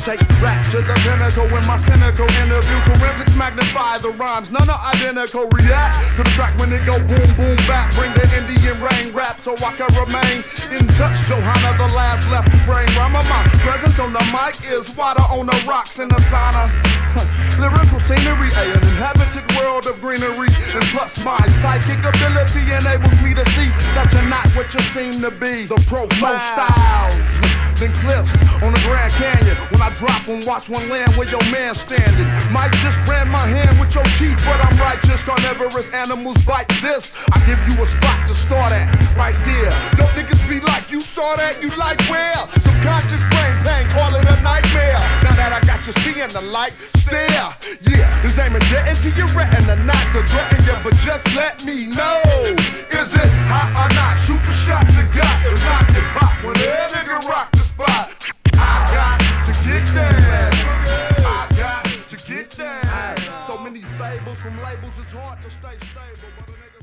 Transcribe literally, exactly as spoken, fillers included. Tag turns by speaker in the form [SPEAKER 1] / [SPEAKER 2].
[SPEAKER 1] Take rap to the pinnacle in my cynical interview. Forensics magnify the rhymes, none are identical. React to the track when it go boom, boom, back. Bring the Indian rain rap so I can remain in touch. Johanna, the last left brain rhymer. My presence on the mic is water on the rocks in the sauna. Lyrical scenery, a, an inhabited world of greenery. And plus my psychic ability enables me to see that you're not what you seem to be. The profile styles, then cliffs on the Grand Canyon. When I drop and watch one land where your man standing. Might just brand my hand with your teeth, but I'm righteous. Carnivorous animals bite this. I give you a spot to start at, right there. Yo niggas be like, you saw that, you like where? Subconscious brain pain, call it a nightmare. Now that I got you seeing the light, stare. Yeah, this aiming dead into your retina, not to threaten you, but just let me know. Is it hot or not? Shoot the shot you got, if not you pop. When that nigga rock the spot, I got to get down. I got to get down. So many fables from labels, it's hard to stay stable, but a nigga